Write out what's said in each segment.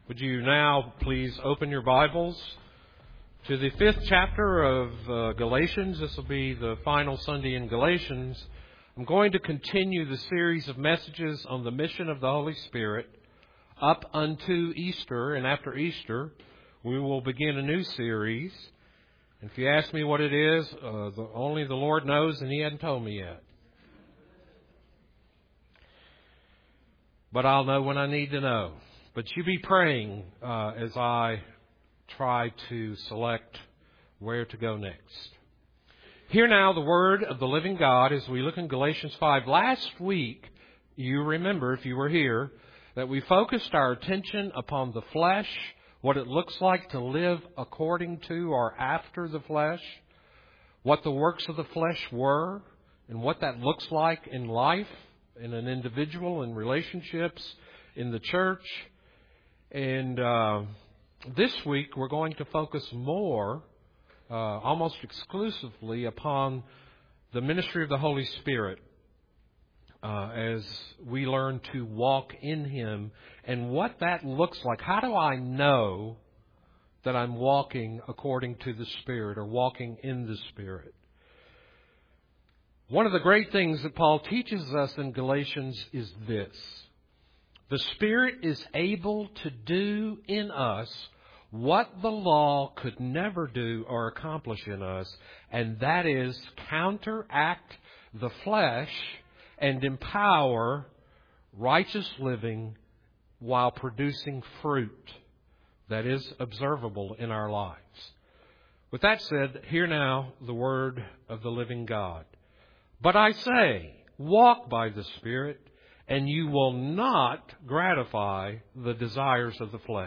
Would you now please open your Bibles to the 5th chapter of Galatians? This will be the final Sunday in Galatians. I'm going to continue the series of messages on the mission of the Holy Spirit up unto Easter, and after Easter we will begin a new series. And if you ask me what it is, only the Lord knows, and He hasn't told me yet. But I'll know when I need to know. But you be praying as I try to select where to go next. Hear now the word of the living God as we look in Galatians 5. Last week, you remember, if you were here, that we focused our attention upon the flesh, what it looks like to live according to or after the flesh, what the works of the flesh were, and what that looks like in life, in an individual, in relationships, in the church. And this week we're going to focus more, almost exclusively, upon the ministry of the Holy Spirit as we learn to walk in Him and what that looks like. How do I know that I'm walking according to the Spirit or walking in the Spirit? One of the great things that Paul teaches us in Galatians is this. The Spirit is able to do in us what the law could never do or accomplish in us, and that is counteract the flesh and empower righteous living while producing fruit that is observable in our lives. With that said, hear now the word of the living God. But I say, walk by the Spirit, and you will not gratify the desires of the flesh.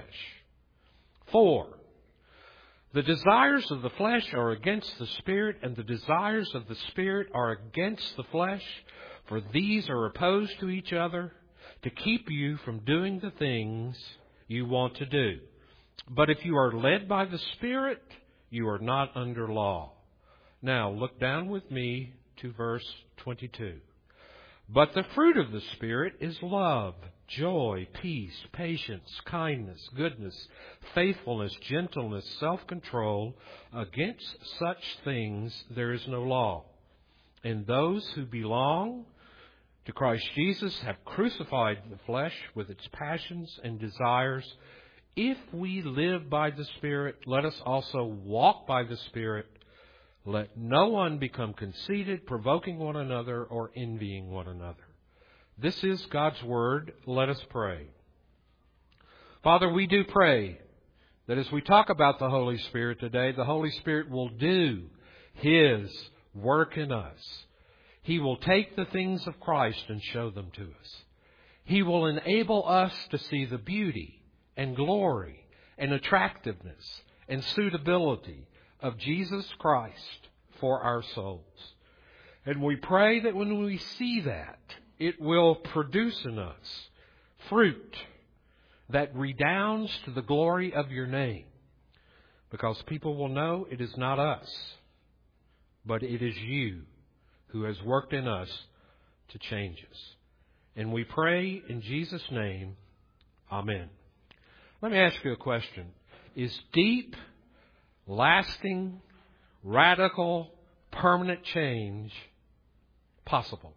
4. The desires of the flesh are against the Spirit, and the desires of the Spirit are against the flesh, for these are opposed to each other to keep you from doing the things you want to do. But if you are led by the Spirit, you are not under law. Now look down with me to verse 22. But the fruit of the Spirit is love, joy, peace, patience, kindness, goodness, faithfulness, gentleness, self-control. Against such things there is no law. And those who belong to Christ Jesus have crucified the flesh with its passions and desires. If we live by the Spirit, let us also walk by the Spirit. Let no one become conceited, provoking one another, or envying one another. This is God's Word. Let us pray. Father, we do pray that as we talk about the Holy Spirit today, the Holy Spirit will do His work in us. He will take the things of Christ and show them to us. He will enable us to see the beauty and glory and attractiveness and suitability of Jesus Christ for our souls. And we pray that when we see that, it will produce in us fruit that redounds to the glory of your name. Because people will know it is not us, but it is you who has worked in us to change us. And we pray in Jesus' name, Amen. Let me ask you a question. Is deep, lasting, radical, permanent change possible?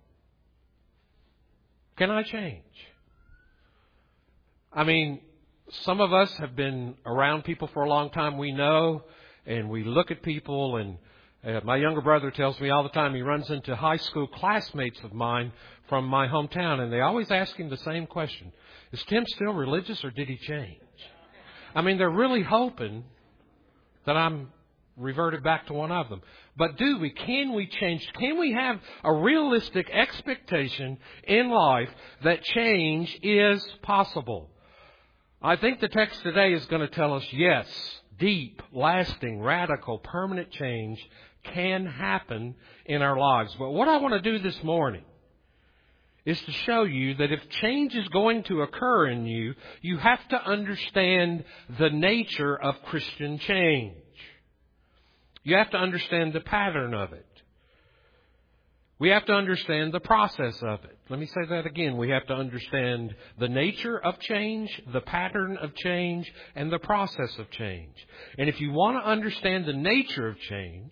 Can I change? I mean, some of us have been around people for a long time. We know, and we look at people, and my younger brother tells me all the time he runs into high school classmates of mine from my hometown, and they always ask him the same question. Is Tim still religious, or did he change? I mean, they're really hoping that I'm reverted back to one of them. But can we change? Can we have a realistic expectation in life that change is possible? I think the text today is going to tell us, yes, deep, lasting, radical, permanent change can happen in our lives. But what I want to do this morning is to show you that if change is going to occur in you, you have to understand the nature of Christian change. You have to understand the pattern of it. We have to understand the process of it. Let me say that again. We have to understand the nature of change, the pattern of change, and the process of change. And if you want to understand the nature of change,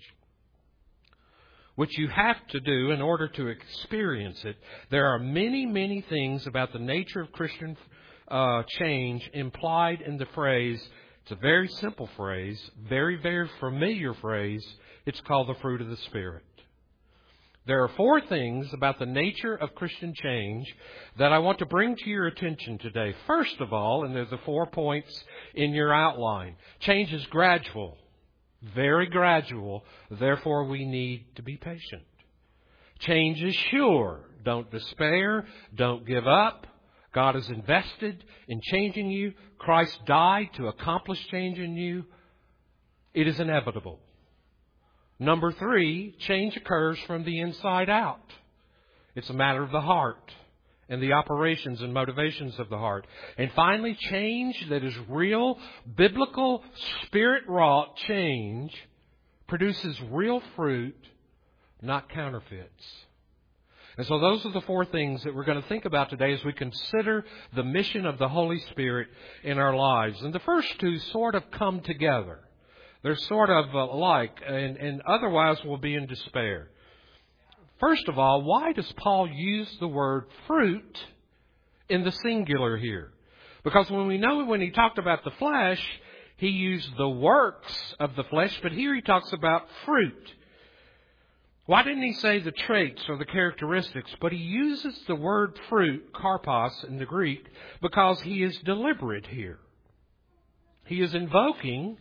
which you have to do in order to experience it, there are many, many things about the nature of Christian change implied in the phrase. It's a very simple phrase, very, very familiar phrase. It's called the fruit of the Spirit. There are 4 things about the nature of Christian change that I want to bring to your attention today. First of all, and there's the 4 points in your outline, change is gradual, very gradual. Therefore, we need to be patient. Change is sure. Don't despair. Don't give up. God is invested in changing you. Christ died to accomplish change in you. It is inevitable. Number 3, change occurs from the inside out. It's a matter of the heart and the operations and motivations of the heart. And finally, change that is real, biblical, Spirit-wrought change produces real fruit, not counterfeits. And so those are the 4 things that we're going to think about today as we consider the mission of the Holy Spirit in our lives. And the first 2 sort of come together. They're sort of alike, and otherwise we'll be in despair. First of all, why does Paul use the word fruit in the singular here? Because when he talked about the flesh, he used the works of the flesh, but here he talks about fruit. Why didn't he say the traits or the characteristics? But he uses the word fruit, karpos in the Greek, because he is deliberate here. He is invoking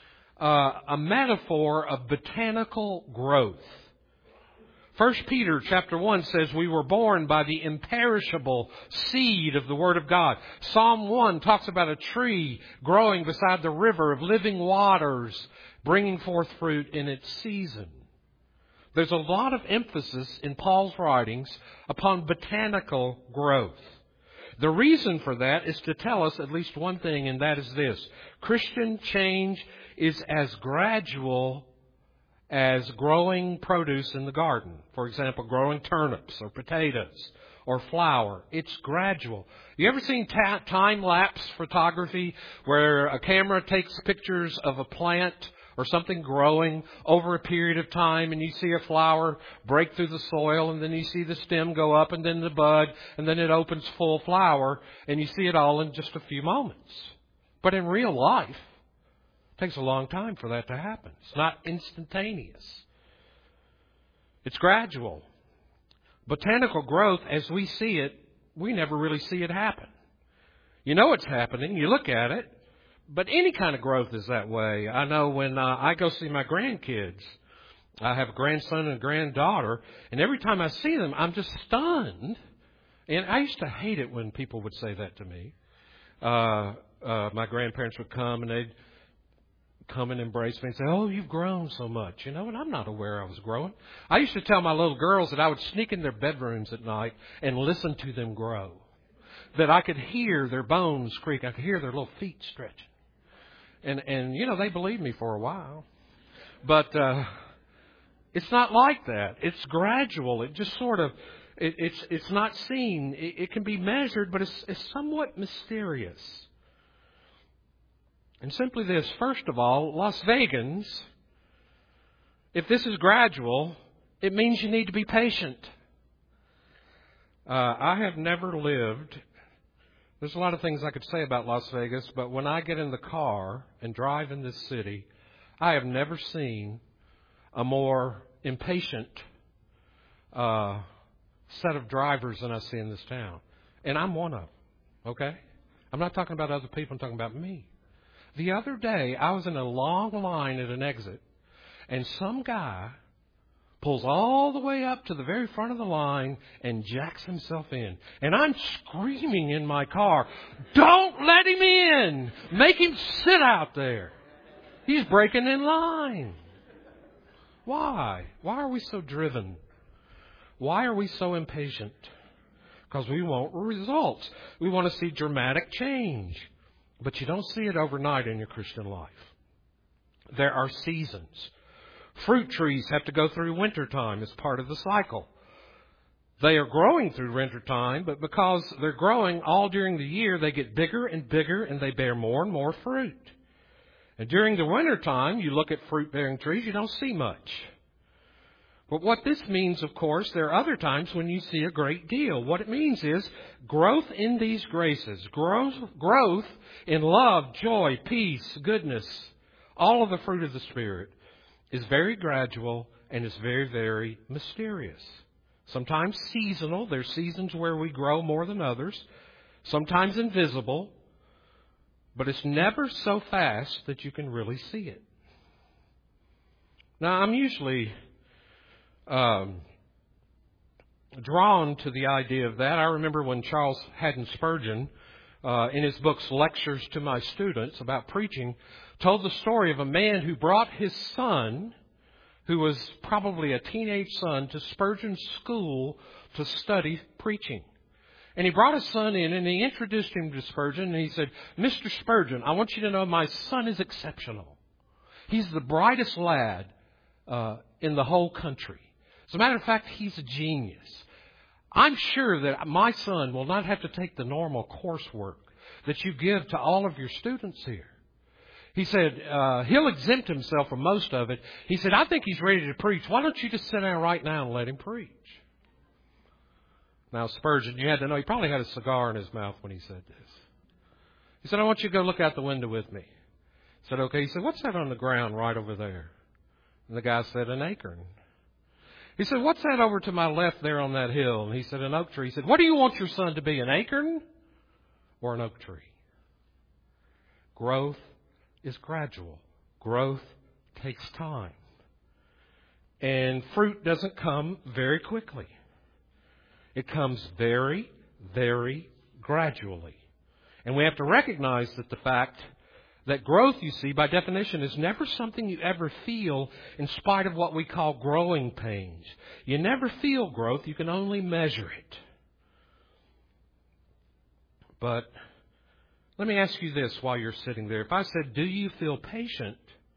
a metaphor of botanical growth. 1 Peter chapter 1 says we were born by the imperishable seed of the Word of God. Psalm 1 talks about a tree growing beside the river of living waters, bringing forth fruit in its season. There's a lot of emphasis in Paul's writings upon botanical growth. The reason for that is to tell us at least one thing, and that is this. Christian change is as gradual as growing produce in the garden. For example, growing turnips or potatoes or flour. It's gradual. You ever seen time-lapse photography where a camera takes pictures of a plant or something growing over a period of time, and you see a flower break through the soil, and then you see the stem go up, and then the bud, and then it opens full flower, and you see it all in just a few moments. But in real life, it takes a long time for that to happen. It's not instantaneous. It's gradual. Botanical growth, as we see it, we never really see it happen. You know it's happening. You look at it. But any kind of growth is that way. I know when I go see my grandkids, I have a grandson and a granddaughter, and every time I see them, I'm just stunned. And I used to hate it when people would say that to me. My grandparents would come, and they'd come and embrace me and say, "Oh, you've grown so much," and I'm not aware I was growing. I used to tell my little girls that I would sneak in their bedrooms at night and listen to them grow, that I could hear their bones creak. I could hear their little feet stretching. And they believed me for a while. But it's not like that. It's gradual. It just sort of, it's not seen. It can be measured, but it's somewhat mysterious. And simply this, first of all, Las Vegans, if this is gradual, it means you need to be patient. I have never lived... There's a lot of things I could say about Las Vegas, but when I get in the car and drive in this city, I have never seen a more impatient set of drivers than I see in this town. And I'm one of them, okay? I'm not talking about other people, I'm talking about me. The other day, I was in a long line at an exit, and some guy pulls all the way up to the very front of the line and jacks himself in. And I'm screaming in my car, "Don't let him in! Make him sit out there! He's breaking in line!" Why? Why are we so driven? Why are we so impatient? Because we want results. We want to see dramatic change. But you don't see it overnight in your Christian life. There are seasons. Fruit trees have to go through wintertime as part of the cycle. They are growing through winter time, but because they're growing all during the year, they get bigger and bigger and they bear more and more fruit. And during the winter time, you look at fruit-bearing trees, you don't see much. But what this means, of course, there are other times when you see a great deal. What it means is growth in these graces, growth in love, joy, peace, goodness, all of the fruit of the Spirit is very gradual and is very, very mysterious. Sometimes seasonal. There's seasons where we grow more than others. Sometimes invisible. But it's never so fast that you can really see it. Now, I'm usually drawn to the idea of that. I remember when Charles Haddon Spurgeon, in his books Lectures to My Students about preaching, told the story of a man who brought his son, who was probably a teenage son, to Spurgeon's school to study preaching. And he brought his son in and he introduced him to Spurgeon and he said, "Mr. Spurgeon, I want you to know my son is exceptional. He's the brightest lad in the whole country. As a matter of fact, he's a genius. I'm sure that my son will not have to take the normal coursework that you give to all of your students here." He said, he'll exempt himself from most of it. He said, "I think he's ready to preach. Why don't you just sit down right now and let him preach?" Now, Spurgeon, you had to know, he probably had a cigar in his mouth when he said this. He said, "I want you to go look out the window with me." He said, "Okay." He said, "What's that on the ground right over there?" And the guy said, "An acorn." He said, "What's that over to my left there on that hill?" And he said, "An oak tree." He said, "What do you want your son to be, an acorn or an oak tree?" Growth is gradual. Growth takes time. And fruit doesn't come very quickly. It comes very, very gradually. And we have to recognize that the fact that growth, you see, by definition, is never something you ever feel in spite of what we call growing pains. You never feel growth. You can only measure it. But let me ask you this while you're sitting there. If I said, "Do you feel patient?"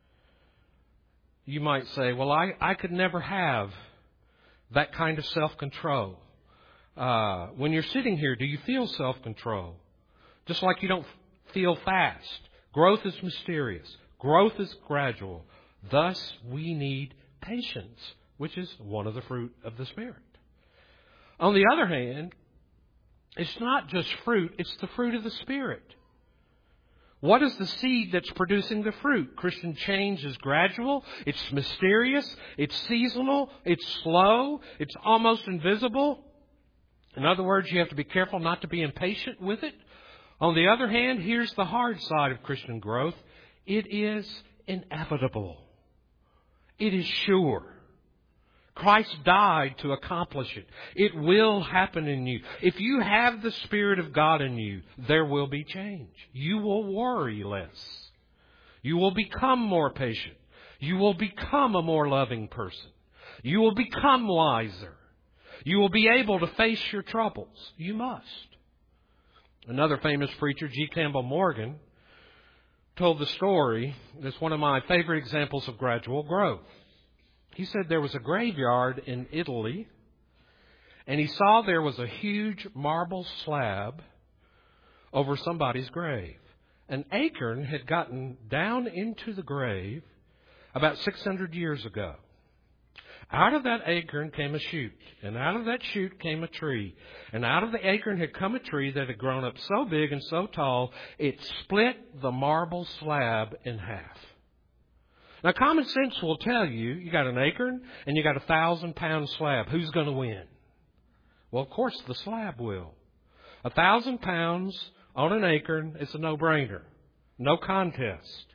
you might say, "Well, I could never have that kind of self-control." When you're sitting here, do you feel self-control? Just like you don't feel fast. Growth is mysterious. Growth is gradual. Thus, we need patience, which is one of the fruit of the Spirit. On the other hand, it's not just fruit, it's the fruit of the Spirit. What is the seed that's producing the fruit? Christian change is gradual, it's mysterious, it's seasonal, it's slow, it's almost invisible. In other words, you have to be careful not to be impatient with it. On the other hand, here's the hard side of Christian growth. It is inevitable. It is sure. Christ died to accomplish it. It will happen in you. If you have the Spirit of God in you, there will be change. You will worry less. You will become more patient. You will become a more loving person. You will become wiser. You will be able to face your troubles. You must. Another famous preacher, G. Campbell Morgan, told the story that's one of my favorite examples of gradual growth. He said there was a graveyard in Italy, and he saw there was a huge marble slab over somebody's grave. An acorn had gotten down into the grave about 600 years ago. Out of that acorn came a shoot, and out of that shoot came a tree. And out of the acorn had come a tree that had grown up so big and so tall, it split the marble slab in half. Now, common sense will tell you, you got an acorn and you got a 1,000-pound slab. Who's going to win? Well, of course, the slab will. 1,000 pounds on an acorn is a no-brainer. No contest.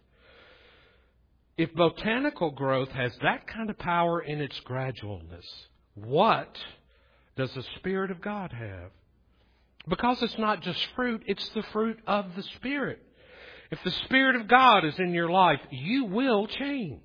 If botanical growth has that kind of power in its gradualness, what does the Spirit of God have? Because it's not just fruit, it's the fruit of the Spirit. If the Spirit of God is in your life, you will change.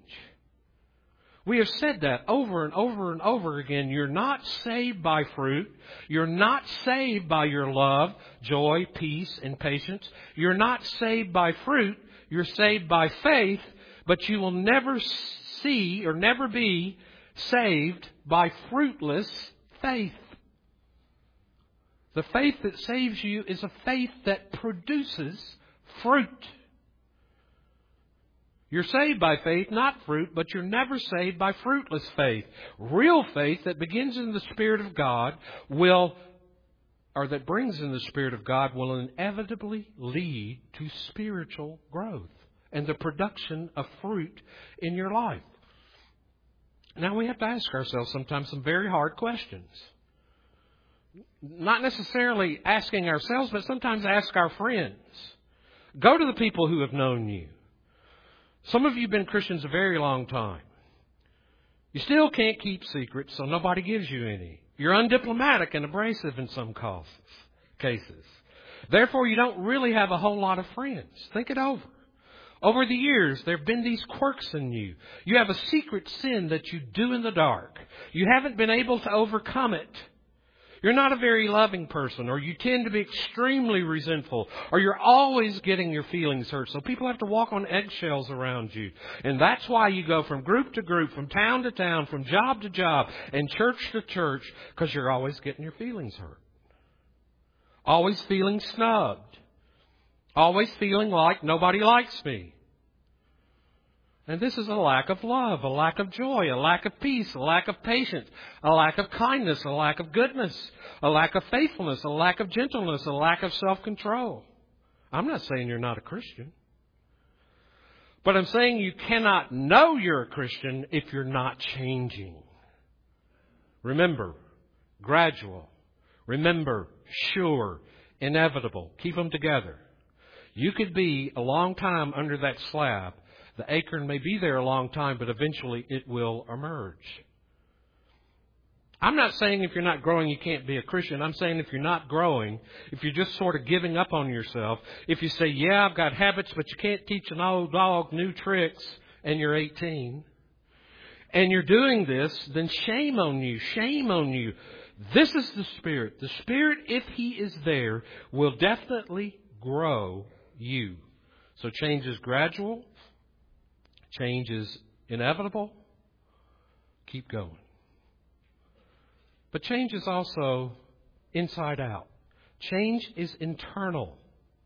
We have said that over and over and over again. You're not saved by fruit. You're not saved by your love, joy, peace, and patience. You're not saved by fruit. You're saved by faith. But you will never see or never be saved by fruitless faith. The faith that saves you is a faith that produces fruit. You're saved by faith, not fruit, but you're never saved by fruitless faith. Real faith that begins in the Spirit of God that brings in the Spirit of God will inevitably lead to spiritual growth and the production of fruit in your life. Now we have to ask ourselves sometimes some very hard questions. Not necessarily asking ourselves, but sometimes ask our friends. Go to the people who have known you. Some of you have been Christians a very long time. You still can't keep secrets, so nobody gives you any. You're undiplomatic and abrasive in some cases. Therefore, you don't really have a whole lot of friends. Think it over. Over the years, there have been these quirks in you. You have a secret sin that you do in the dark. You haven't been able to overcome it. You're not a very loving person, or you tend to be extremely resentful, or you're always getting your feelings hurt. So people have to walk on eggshells around you. And that's why you go from group to group, from town to town, from job to job, and church to church, because you're always getting your feelings hurt. Always feeling snubbed. Always feeling like nobody likes me. And this is a lack of love, a lack of joy, a lack of peace, a lack of patience, a lack of kindness, a lack of goodness, a lack of faithfulness, a lack of gentleness, a lack of self-control. I'm not saying you're not a Christian. But I'm saying you cannot know you're a Christian if you're not changing. Remember, gradual. Remember, sure, inevitable. Keep them together. You could be a long time under that slab. The acorn may be there a long time, but eventually it will emerge. I'm not saying if you're not growing, you can't be a Christian. I'm saying if you're not growing, if you're just sort of giving up on yourself, if you say, yeah, I've got habits, but you can't teach an old dog new tricks, and you're 18, and you're doing this, then shame on you, shame on you. This is the Spirit. The Spirit, if He is there, will definitely grow you. So change is gradual. Change is inevitable. Keep going. But change is also inside out. Change is internal.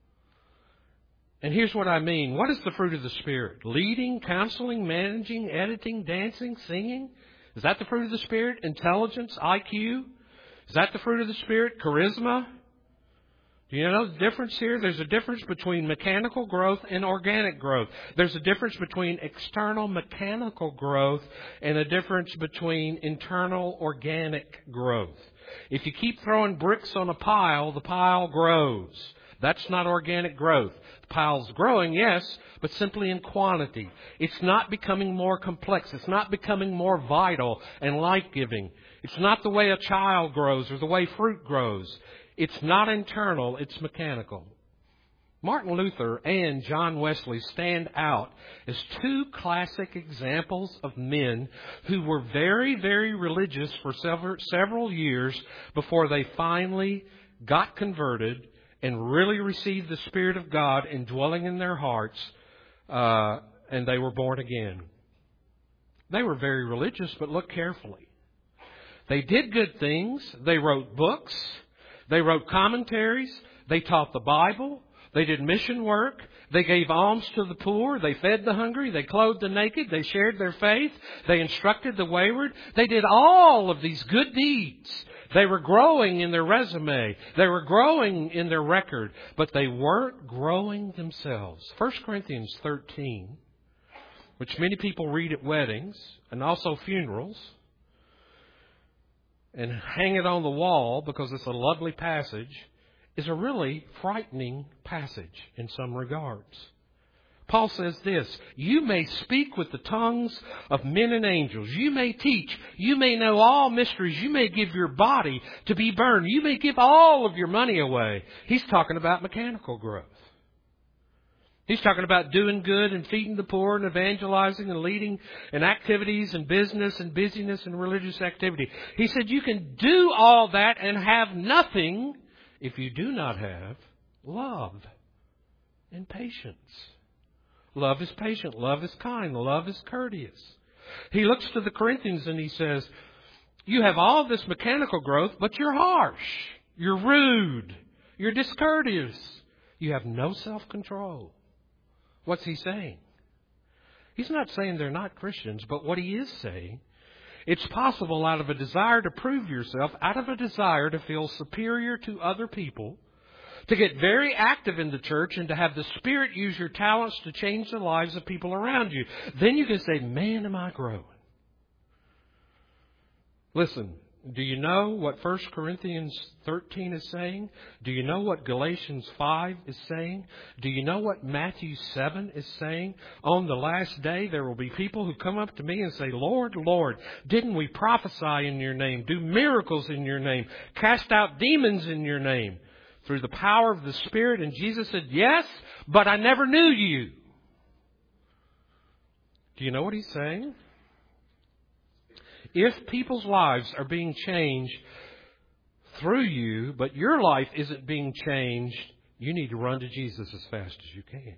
And here's what I mean. What is the fruit of the Spirit? Leading, counseling, managing, editing, dancing, singing? Is that the fruit of the Spirit? Intelligence, IQ? Is that the fruit of the Spirit? Charisma? Do you know the difference here? There's a difference between mechanical growth and organic growth. There's a difference between external mechanical growth and a difference between internal organic growth. If you keep throwing bricks on a pile, the pile grows. That's not organic growth. The pile's growing, yes, but simply in quantity. It's not becoming more complex. It's not becoming more vital and life-giving. It's not the way a child grows or the way fruit grows. It's not internal, it's mechanical. Martin Luther and John Wesley stand out as two classic examples of men who were very, very religious for several years before they finally got converted and really received the Spirit of God indwelling in their hearts, and they were born again. They were very religious, but look carefully. They did good things. They wrote books. They wrote commentaries. They taught the Bible. They did mission work. They gave alms to the poor. They fed the hungry. They clothed the naked. They shared their faith. They instructed the wayward. They did all of these good deeds. They were growing in their resume. They were growing in their record. But they weren't growing themselves. 1 Corinthians 13, which many people read at weddings and also funerals, and hang it on the wall because it's a lovely passage, is a really frightening passage in some regards. Paul says this, you may speak with the tongues of men and angels. You may teach. You may know all mysteries. You may give your body to be burned. You may give all of your money away. He's talking about mechanical growth. He's talking about doing good and feeding the poor and evangelizing and leading in activities and business and busyness and religious activity. He said you can do all that and have nothing if you do not have love and patience. Love is patient. Love is kind. Love is courteous. He looks to the Corinthians and he says, you have all this mechanical growth, but you're harsh. You're rude. You're discourteous. You have no self-control. What's he saying? He's not saying they're not Christians, but what he is saying, it's possible out of a desire to prove yourself, out of a desire to feel superior to other people, to get very active in the church and to have the Spirit use your talents to change the lives of people around you. Then you can say, man, am I growing. Listen, do you know what 1 Corinthians 13 is saying? Do you know what Galatians 5 is saying? Do you know what Matthew 7 is saying? On the last day, there will be people who come up to me and say, Lord, Lord, didn't we prophesy in your name, do miracles in your name, cast out demons in your name through the power of the Spirit? And Jesus said, yes, but I never knew you. Do you know what he's saying? If people's lives are being changed through you, but your life isn't being changed, you need to run to Jesus as fast as you can.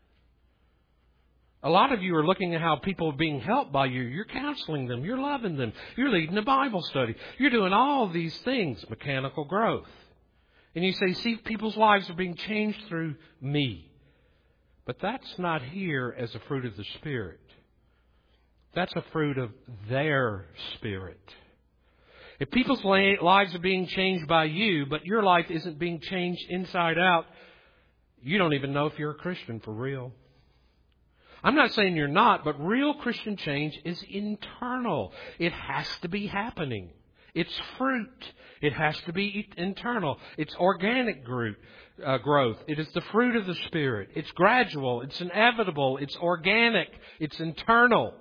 A lot of you are looking at how people are being helped by you. You're counseling them. You're loving them. You're leading a Bible study. You're doing all of these things, mechanical growth. And you say, see, people's lives are being changed through me. But that's not here as a fruit of the Spirit. That's a fruit of their spirit. If people's lives are being changed by you, but your life isn't being changed inside out, you don't even know if you're a Christian for real. I'm not saying you're not, but real Christian change is internal. It has to be happening. It's fruit. It has to be internal. It's organic growth. It is the fruit of the Spirit. It's gradual. It's inevitable. It's organic. It's internal.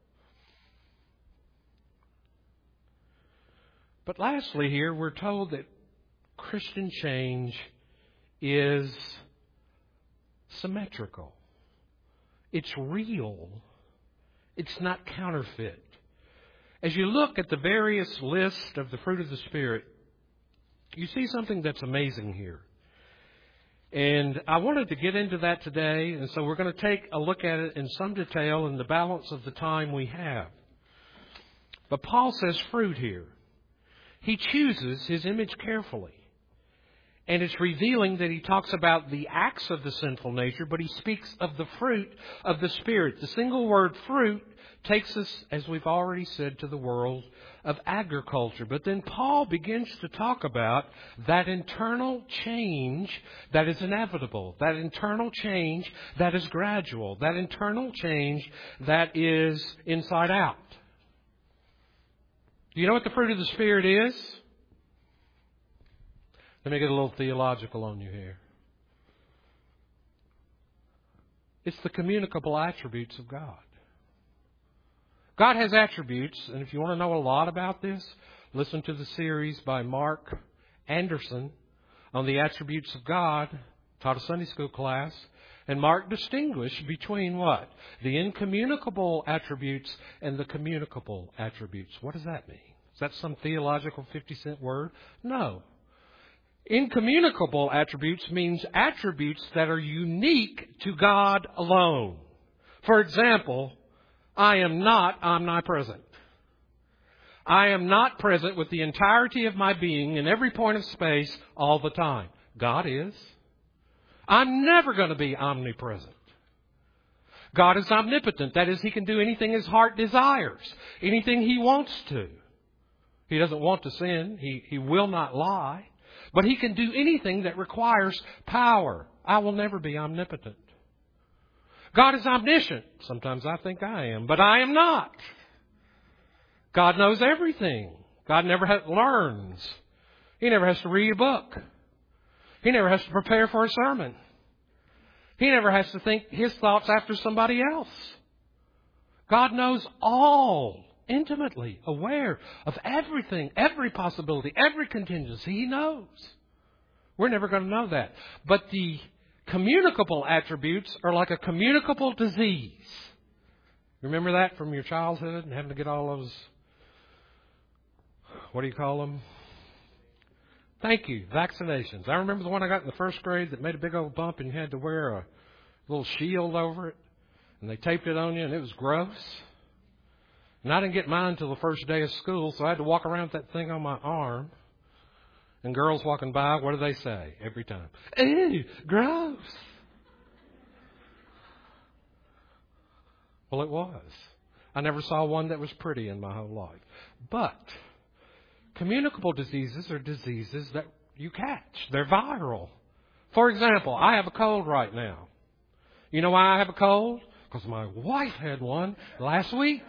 But lastly here, we're told that Christian change is symmetrical. It's real. It's not counterfeit. As you look at the various lists of the fruit of the Spirit, you see something that's amazing here. And I wanted to get into that today, and so we're going to take a look at it in some detail in the balance of the time we have. But Paul says fruit here. He chooses his image carefully. And it's revealing that he talks about the acts of the sinful nature, but he speaks of the fruit of the Spirit. The single word fruit takes us, as we've already said, to the world of agriculture. But then Paul begins to talk about that internal change that is inevitable, that internal change that is gradual, that internal change that is inside out. Do you know what the fruit of the Spirit is? Let me get a little theological on you here. It's the communicable attributes of God. God has attributes, and if you want to know a lot about this, listen to the series by Mark Anderson on the attributes of God, taught a Sunday school class. And Mark distinguished between what? The incommunicable attributes and the communicable attributes. What does that mean? Is that some theological 50-cent word? No. Incommunicable attributes means attributes that are unique to God alone. For example, I am not omnipresent. I am not present with the entirety of my being in every point of space all the time. God is. I'm never going to be omnipresent. God is omnipotent. That is, He can do anything His heart desires, anything He wants to. He doesn't want to sin. He will not lie. But He can do anything that requires power. I will never be omnipotent. God is omniscient. Sometimes I think I am, but I am not. God knows everything. God never learns. He never has to read a book. He never has to prepare for a sermon. He never has to think His thoughts after somebody else. God knows all, intimately aware of everything, every possibility, every contingency. He knows. We're never going to know that. But the communicable attributes are like a communicable disease. Remember that from your childhood and having to get all those, what do you call them? Thank you. Vaccinations. I remember the one I got in the first grade that made a big old bump and you had to wear a little shield over it. And they taped it on you and it was gross. And I didn't get mine until the first day of school, so I had to walk around with that thing on my arm. And girls walking by, what do they say every time? Ew, gross. Well, it was. I never saw one that was pretty in my whole life. But communicable diseases are diseases that you catch. They're viral. For example, I have a cold right now. You know why I have a cold? Because my wife had one last week.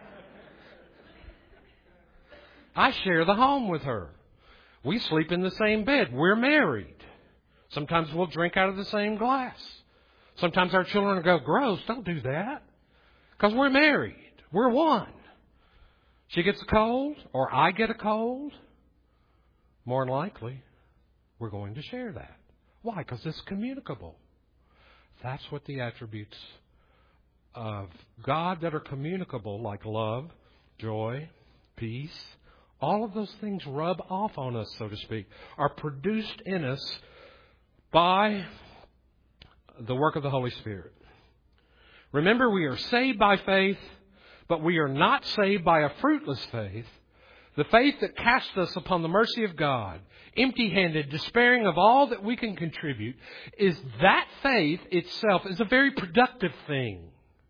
I share the home with her. We sleep in the same bed. We're married. Sometimes we'll drink out of the same glass. Sometimes our children will go, gross, don't do that. Because we're married. We're one. She gets a cold or I get a cold. More than likely, we're going to share that. Why? Because it's communicable. That's what the attributes of God that are communicable, like love, joy, peace, all of those things rub off on us, so to speak, are produced in us by the work of the Holy Spirit. Remember, we are saved by faith, but we are not saved by a fruitless faith. The faith that casts us upon the mercy of God, empty-handed, despairing of all that we can contribute, is that faith itself is a very productive thing.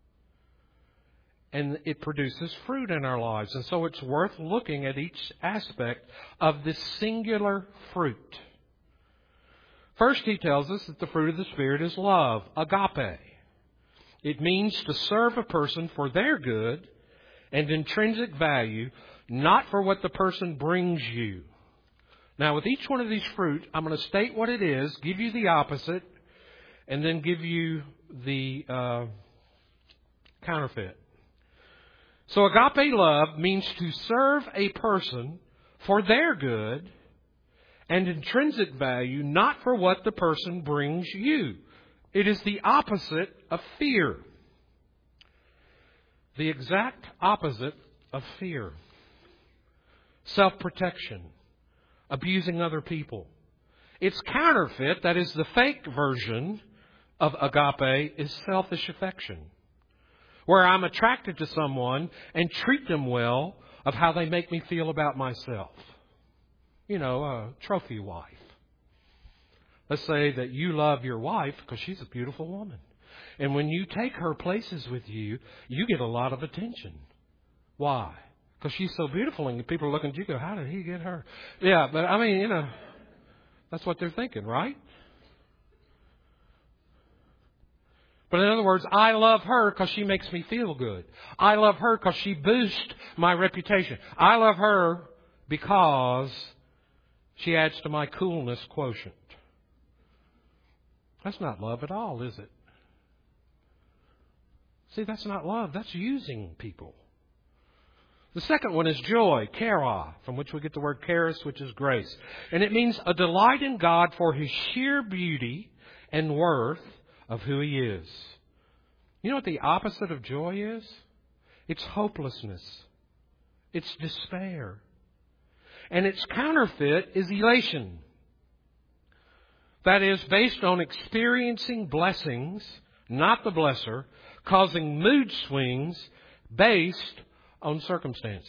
And it produces fruit in our lives. And so it's worth looking at each aspect of this singular fruit. First, he tells us that the fruit of the Spirit is love, agape. It means to serve a person for their good and intrinsic value, not for what the person brings you. Now, with each one of these fruit, I'm going to state what it is, give you the opposite, and then give you the counterfeit. So agape love means to serve a person for their good and intrinsic value, not for what the person brings you. It is the opposite of fear. The exact opposite of fear. Self-protection. Abusing other people. Its counterfeit, that is the fake version of agape, is selfish affection. Where I'm attracted to someone and treat them well of how they make me feel about myself. You know, a trophy wife. Let's say that you love your wife because she's a beautiful woman. And when you take her places with you, you get a lot of attention. Why? Because she's so beautiful and people are looking at you and go, how did he get her? Yeah, but I mean, that's what they're thinking, right? But in other words, I love her because she makes me feel good. I love her because she boosts my reputation. I love her because she adds to my coolness quotient. That's not love at all, is it? See, that's not love. That's using people. The second one is joy, chara, from which we get the word charis, which is grace. And it means a delight in God for His sheer beauty and worth of who He is. You know what the opposite of joy is? It's hopelessness. It's despair. And its counterfeit is elation. That is, based on experiencing blessings, not the blesser, causing mood swings based on circumstances.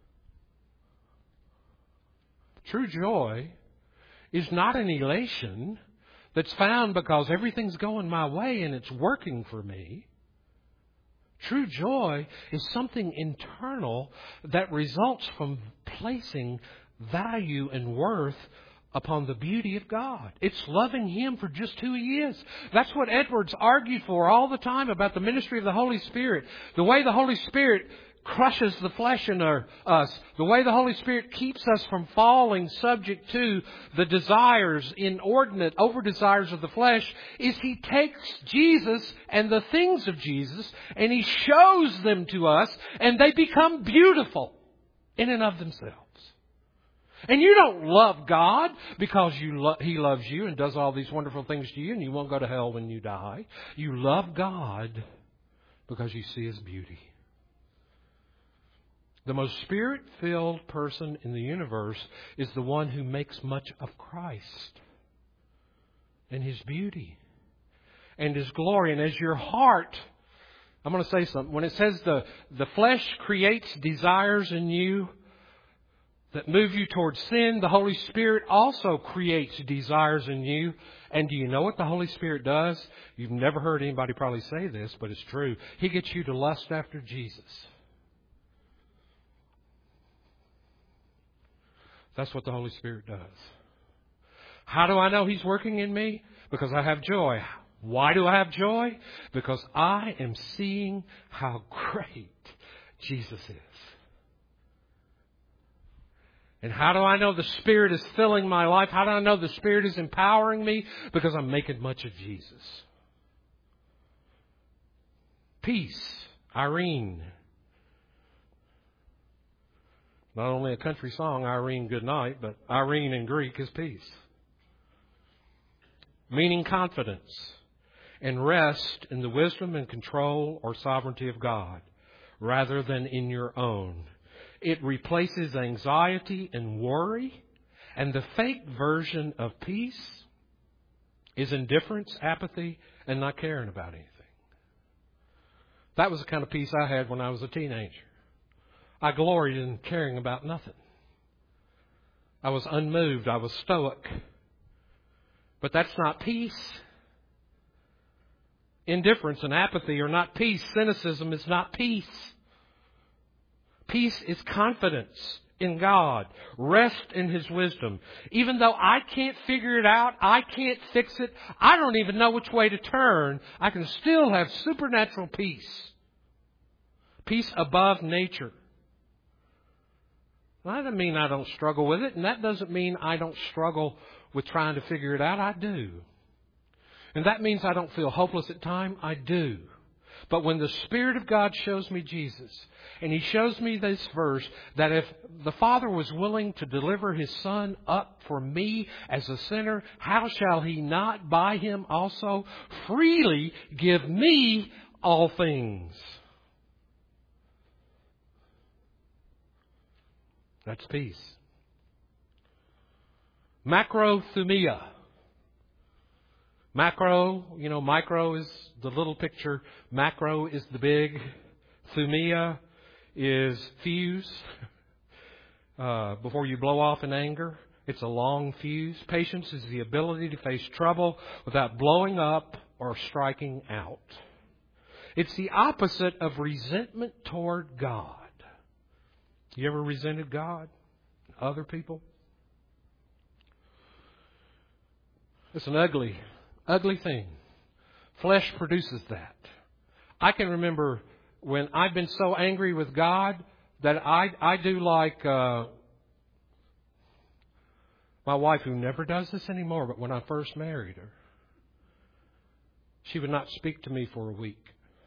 True joy is not an elation that's found because everything's going my way and it's working for me. True joy is something internal that results from placing value and worth upon the beauty of God. It's loving Him for just who He is. That's what Edwards argued for all the time about the ministry of the Holy Spirit. The way the Holy Spirit crushes the flesh in us. The way the Holy Spirit keeps us from falling subject to the desires, inordinate over-desires of the flesh, is He takes Jesus and the things of Jesus and He shows them to us and they become beautiful in and of themselves. And you don't love God because He loves you and does all these wonderful things to you and you won't go to hell when you die. You love God because you see His beauty. The most Spirit-filled person in the universe is the one who makes much of Christ and His beauty and His glory. And as your heart, I'm going to say something. When it says the flesh creates desires in you, that move you towards sin, the Holy Spirit also creates desires in you. And do you know what the Holy Spirit does? You've never heard anybody probably say this, but it's true. He gets you to lust after Jesus. That's what the Holy Spirit does. How do I know He's working in me? Because I have joy. Why do I have joy? Because I am seeing how great Jesus is. And how do I know the Spirit is filling my life? How do I know the Spirit is empowering me? Because I'm making much of Jesus. Peace, Irene. Not only a country song, Irene Goodnight, but Irene in Greek is peace. Meaning confidence and rest in the wisdom and control or sovereignty of God rather than in your own. It replaces anxiety and worry, and the fake version of peace is indifference, apathy, and not caring about anything. That was the kind of peace I had when I was a teenager. I gloried in caring about nothing. I was unmoved. I was stoic. But that's not peace. Indifference and apathy are not peace. Cynicism is not peace. Peace is confidence in God. Rest in His wisdom. Even though I can't figure it out, I can't fix it, I don't even know which way to turn, I can still have supernatural peace. Peace above nature. That doesn't mean I don't struggle with it, and that doesn't mean I don't struggle with trying to figure it out. I do. And that means I don't feel hopeless at times. I do. But when the Spirit of God shows me Jesus, and He shows me this verse, that if the Father was willing to deliver His Son up for me as a sinner, how shall He not by Him also freely give me all things? That's peace. Macrothumia. Macro, micro is the little picture. Macro is the big. Thumia is fuse. Before you blow off in anger, it's a long fuse. Patience is the ability to face trouble without blowing up or striking out. It's the opposite of resentment toward God. You ever resented God? Other people? It's an ugly thing. Flesh produces that. I can remember when I've been so angry with God that I do like my wife, who never does this anymore, but when I first married her, she would not speak to me for a week.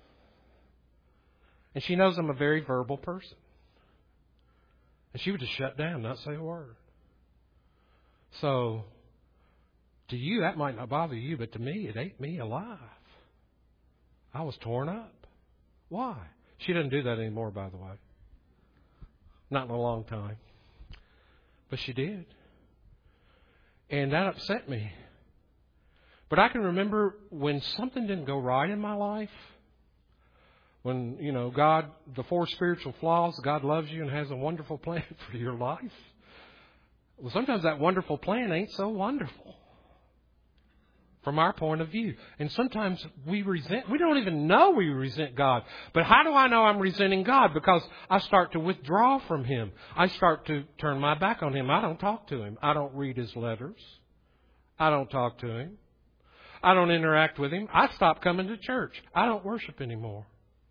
And she knows I'm a very verbal person. And she would just shut down, not say a word. So, to you, that might not bother you, but to me, it ate me alive. I was torn up. Why? She doesn't do that anymore, by the way. Not in a long time. But she did. And that upset me. But I can remember when something didn't go right in my life, when, God, the 4 spiritual flaws, God loves you and has a wonderful plan for your life. Well, sometimes that wonderful plan ain't so wonderful from our point of view. And sometimes we don't even know we resent God. But how do I know I'm resenting God? Because I start to withdraw from Him. I start to turn my back on Him. I don't talk to Him. I don't read His letters. I don't talk to Him. I don't interact with Him. I stop coming to church. I don't worship anymore.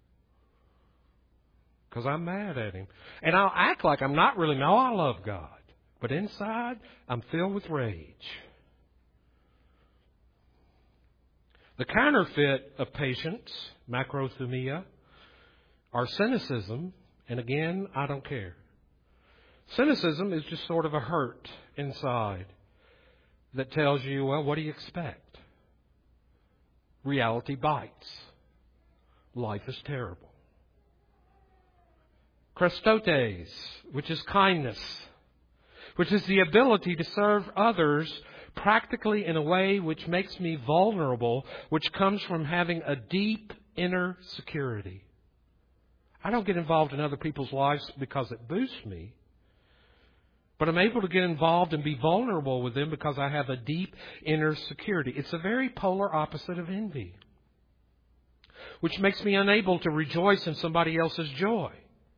Because I'm mad at Him. And I'll act like I'm not really. No, I love God. But inside, I'm filled with rage. The counterfeit of patience, macrothumia, are cynicism. And again, I don't care. Cynicism is just sort of a hurt inside that tells you, well, what do you expect? Reality bites. Life is terrible. Christotes, which is kindness, which is the ability to serve others practically in a way which makes me vulnerable, which comes from having a deep inner security. I don't get involved in other people's lives because it boosts me. But I'm able to get involved and be vulnerable with them because I have a deep inner security. It's a very polar opposite of envy, which makes me unable to rejoice in somebody else's joy.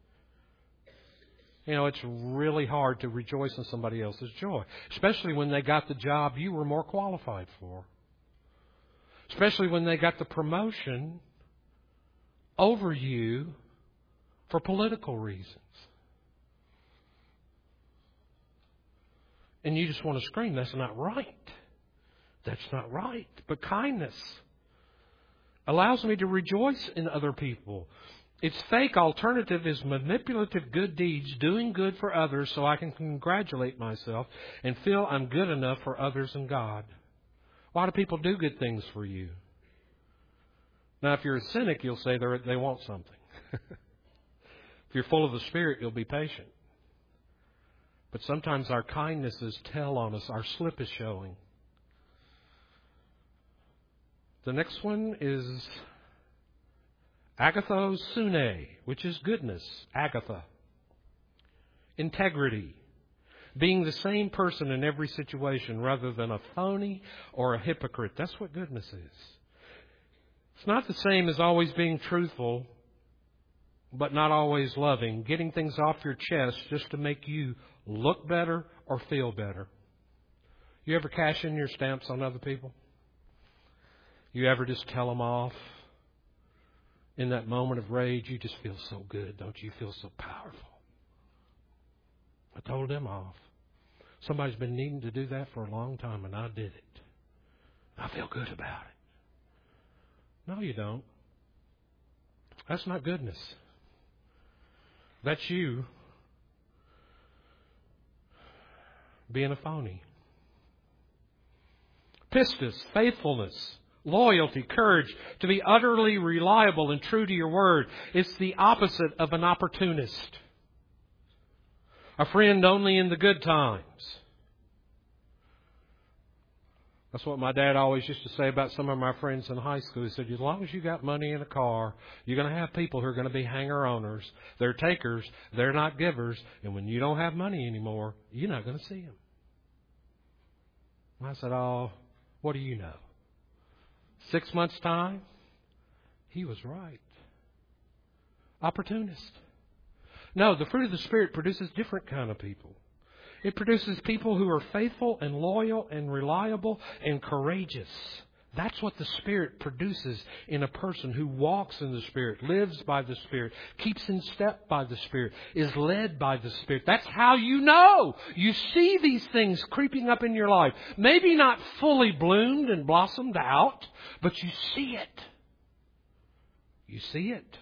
You know, it's really hard to rejoice in somebody else's joy, especially when they got the job you were more qualified for, especially when they got the promotion over you for political reasons. And you just want to scream, that's not right. That's not right. But kindness allows me to rejoice in other people. Its fake alternative is manipulative good deeds, doing good for others so I can congratulate myself and feel I'm good enough for others and God. Why do people do good things for you? Now, if you're a cynic, you'll say they want something. If you're full of the Spirit, you'll be patient. But sometimes our kindnesses tell on us. Our slip is showing. The next one is agathosune, which is goodness. Agatha. Integrity. Being the same person in every situation rather than a phony or a hypocrite. That's what goodness is. It's not the same as always being truthful, but not always loving. Getting things off your chest just to make you look better or feel better. You ever cash in your stamps on other people? You ever just tell them off? In that moment of rage, you just feel so good, don't you? You feel so powerful. I told them off. Somebody's been needing to do that for a long time, and I did it. I feel good about it. No, you don't. That's not goodness. That's you being a phony. Pistis, faithfulness, loyalty, courage, to be utterly reliable and true to your word. It's the opposite of an opportunist. A friend only in the good times. That's what my dad always used to say about some of my friends in high school. He said, as long as you got money in a car, you're going to have people who are going to be hanger-oners. They're takers. They're not givers. And when you don't have money anymore, you're not going to see them. And I said, oh, what do you know? 6 months' time? He was right. Opportunist. No, the fruit of the Spirit produces different kind of people. It produces people who are faithful and loyal and reliable and courageous. That's what the Spirit produces in a person who walks in the Spirit, lives by the Spirit, keeps in step by the Spirit, is led by the Spirit. That's how you know. You see these things creeping up in your life. Maybe not fully bloomed and blossomed out, but you see it. You see it.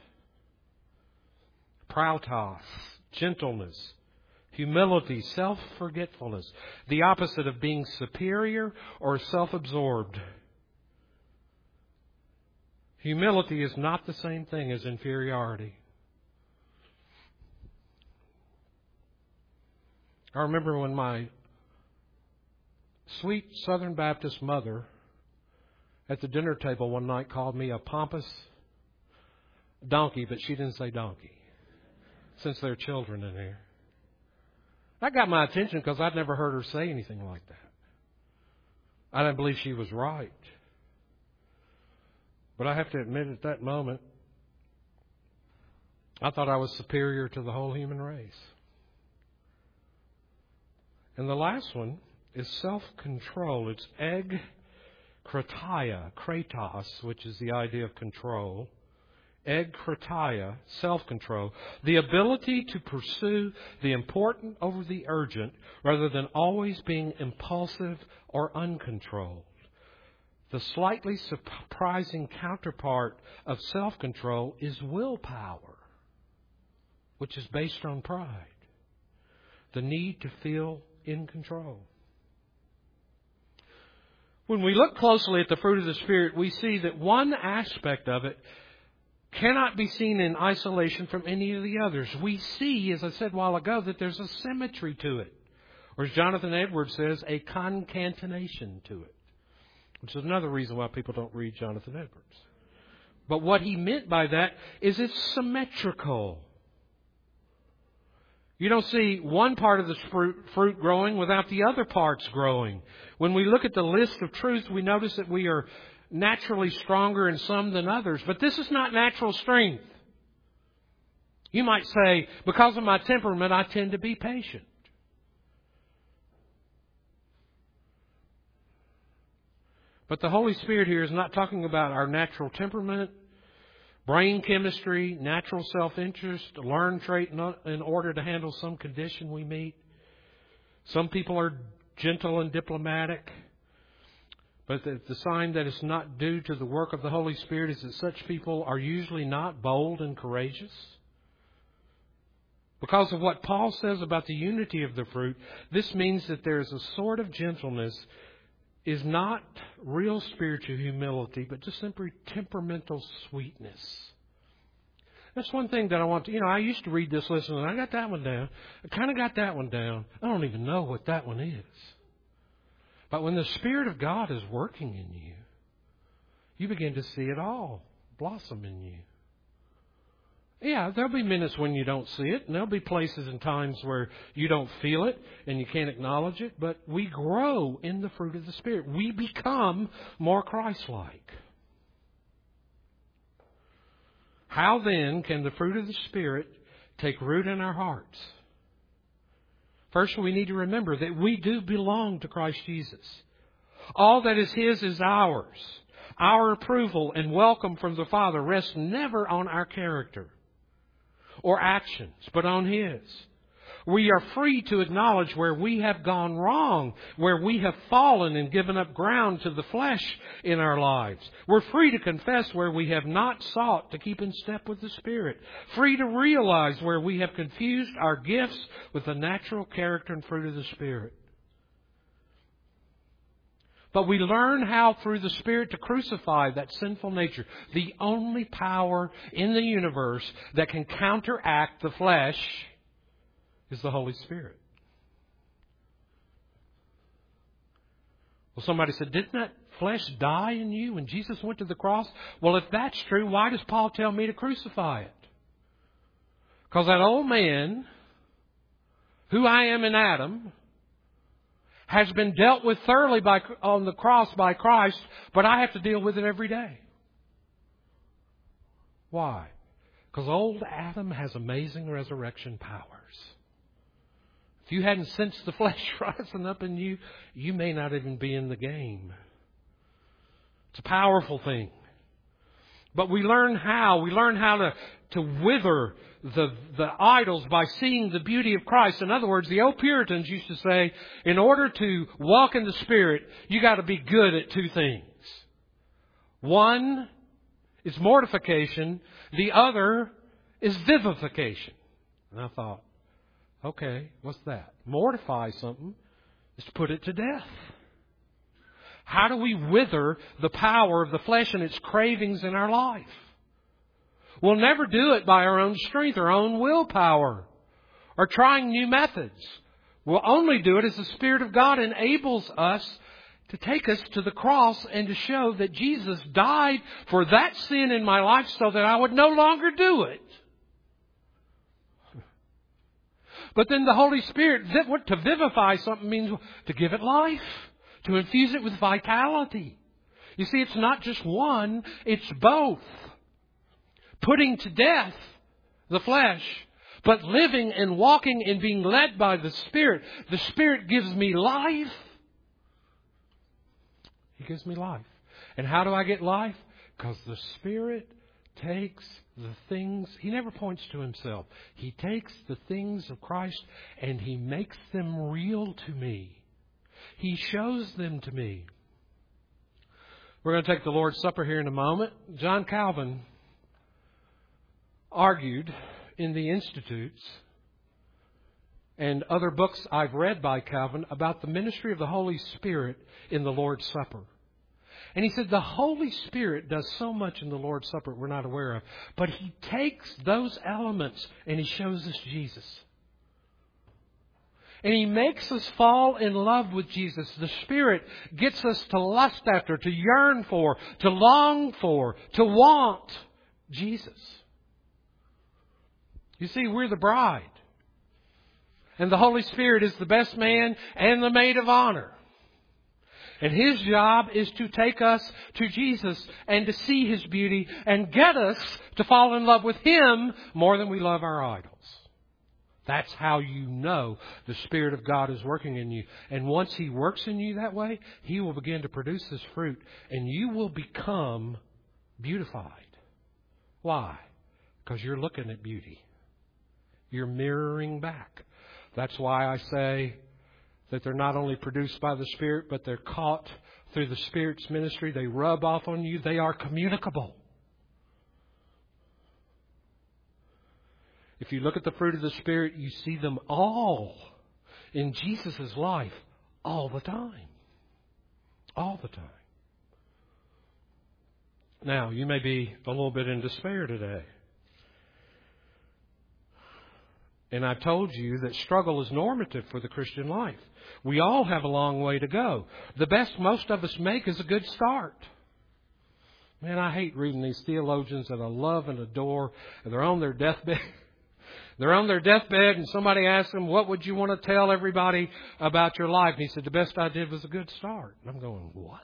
Prautos, gentleness, humility, self-forgetfulness, the opposite of being superior or self-absorbed. Humility is not the same thing as inferiority. I remember when my sweet Southern Baptist mother at the dinner table one night called me a pompous donkey, but she didn't say donkey, since there are children in here. That got my attention because I'd never heard her say anything like that. I didn't believe she was right. But I have to admit, at that moment, I thought I was superior to the whole human race. And the last one is self-control. It's kratos, which is the idea of control. Kratia, self-control. The ability to pursue the important over the urgent rather than always being impulsive or uncontrolled. The slightly surprising counterpart of self-control is willpower, which is based on pride. The need to feel in control. When we look closely at the fruit of the Spirit, we see that one aspect of it cannot be seen in isolation from any of the others. We see, as I said a while ago, that there's a symmetry to it. Or as Jonathan Edwards says, a concatenation to it. Which is another reason why people don't read Jonathan Edwards. But what he meant by that is it's symmetrical. You don't see one part of the fruit growing without the other parts growing. When we look at the list of truths, we notice that we are naturally stronger in some than others. But this is not natural strength. You might say, because of my temperament, I tend to be patient. But the Holy Spirit here is not talking about our natural temperament, brain chemistry, natural self-interest, a learned trait in order to handle some condition we meet. Some people are gentle and diplomatic, but the sign that it's not due to the work of the Holy Spirit is that such people are usually not bold and courageous. Because of what Paul says about the unity of the fruit, this means that there is a sort of gentleness is not real spiritual humility, but just simply temperamental sweetness. That's one thing that I want to, I used to read this list and I got that one down. I kind of got that one down. I don't even know what that one is. But when the Spirit of God is working in you, you begin to see it all blossom in you. Yeah, there'll be minutes when you don't see it, and there'll be places and times where you don't feel it and you can't acknowledge it, but we grow in the fruit of the Spirit. We become more Christ-like. How then can the fruit of the Spirit take root in our hearts? First, we need to remember that we do belong to Christ Jesus. All that is His is ours. Our approval and welcome from the Father rests never on our character or actions, but on His. We are free to acknowledge where we have gone wrong, where we have fallen and given up ground to the flesh in our lives. We're free to confess where we have not sought to keep in step with the Spirit. Free to realize where we have confused our gifts with the natural character and fruit of the Spirit. But we learn how through the Spirit to crucify that sinful nature. The only power in the universe that can counteract the flesh is the Holy Spirit. Well, somebody said, didn't that flesh die in you when Jesus went to the cross? Well, if that's true, why does Paul tell me to crucify it? Because that old man, who I am in Adam, has been dealt with thoroughly on the cross by Christ, but I have to deal with it every day. Why? Because old Adam has amazing resurrection powers. If you hadn't sensed the flesh rising up in you, you may not even be in the game. It's a powerful thing. But we learn how. We learn how to wither the idols by seeing the beauty of Christ. In other words, the old Puritans used to say, in order to walk in the Spirit, you got to be good at two things. One is mortification. The other is vivification. And I thought, okay, what's that? Mortify something is to put it to death. How do we wither the power of the flesh and its cravings in our life? We'll never do it by our own strength, our own willpower, or trying new methods. We'll only do it as the Spirit of God enables us to take us to the cross and to show that Jesus died for that sin in my life so that I would no longer do it. But then the Holy Spirit, to vivify something means to give it life, to infuse it with vitality. You see, it's not just one, it's both. Putting to death the flesh, but living and walking and being led by the Spirit. The Spirit gives me life. He gives me life. And how do I get life? Because the Spirit takes the things, He never points to Himself. He takes the things of Christ and He makes them real to me. He shows them to me. We're going to take the Lord's Supper here in a moment. John Calvin argued in the Institutes and other books I've read by Calvin about the ministry of the Holy Spirit in the Lord's Supper. And he said the Holy Spirit does so much in the Lord's Supper we're not aware of. But He takes those elements and He shows us Jesus. And He makes us fall in love with Jesus. The Spirit gets us to lust after, to yearn for, to long for, to want Jesus. You see, we're the bride. And the Holy Spirit is the best man and the maid of honor. And His job is to take us to Jesus and to see His beauty and get us to fall in love with Him more than we love our idols. That's how you know the Spirit of God is working in you. And once He works in you that way, He will begin to produce this fruit and you will become beautified. Why? Because you're looking at beauty. You're mirroring back. That's why I say that they're not only produced by the Spirit, but they're caught through the Spirit's ministry. They rub off on you. They are communicable. If you look at the fruit of the Spirit, you see them all in Jesus' life all the time. All the time. Now, you may be a little bit in despair today. And I've told you that struggle is normative for the Christian life. We all have a long way to go. The best most of us make is a good start. Man, I hate reading these theologians that I love and adore, and they're on their deathbed. They're on their deathbed, and somebody asks them, what would you want to tell everybody about your life? And he said, the best I did was a good start. And I'm going, what?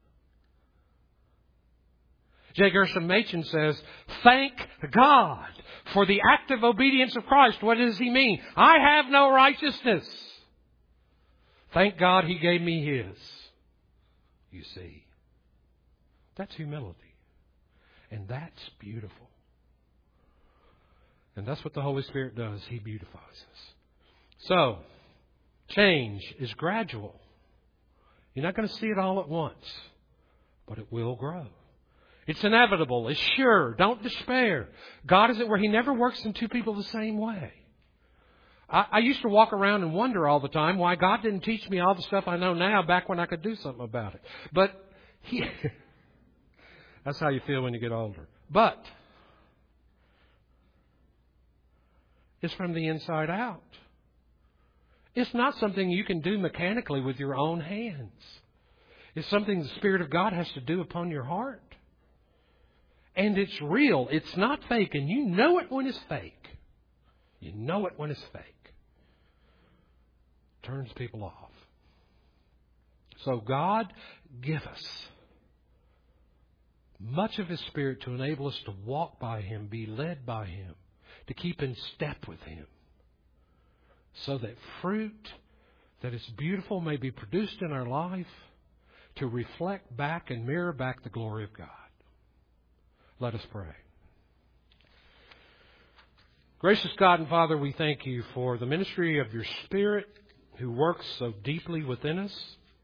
J. Gershom Machen says, thank God for the active obedience of Christ. What does he mean? I have no righteousness. Thank God He gave me His. You see, that's humility. And that's beautiful. And that's what the Holy Spirit does. He beautifies us. So, change is gradual. You're not going to see it all at once, but it will grow. It's inevitable. It's sure. Don't despair. God isn't where He never works in two people the same way. I used to walk around and wonder all the time why God didn't teach me all the stuff I know now back when I could do something about it. But that's how you feel when you get older. But it's from the inside out. It's not something you can do mechanically with your own hands. It's something the Spirit of God has to do upon your heart. And it's real. It's not fake. And you know it when it's fake. You know it when it's fake. Turns people off. So God give us much of His Spirit to enable us to walk by Him, be led by Him, to keep in step with Him, so that fruit that is beautiful may be produced in our life to reflect back and mirror back the glory of God. Let us pray. Gracious God and Father, we thank You for the ministry of Your Spirit who works so deeply within us.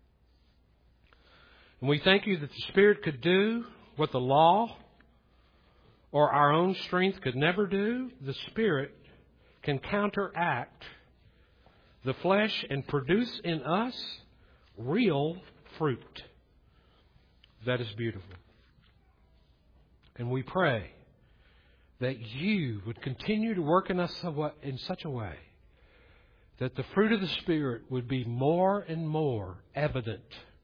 And we thank You that the Spirit could do what the law or our own strength could never do. The Spirit can counteract the flesh and produce in us real fruit that is beautiful. And we pray that You would continue to work in us in such a way that the fruit of the Spirit would be more and more evident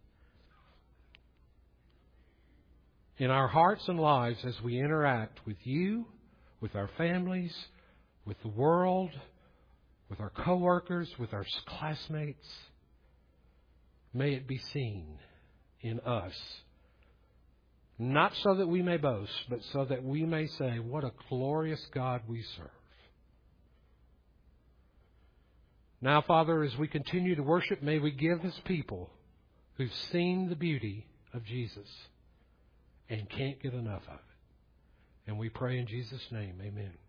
in our hearts and lives as we interact with You, with our families, with the world, with our coworkers, with our classmates. May it be seen in us. Not so that we may boast, but so that we may say, what a glorious God we serve. Now, Father, as we continue to worship, may we give His people who've seen the beauty of Jesus and can't get enough of it. And we pray in Jesus' name, amen.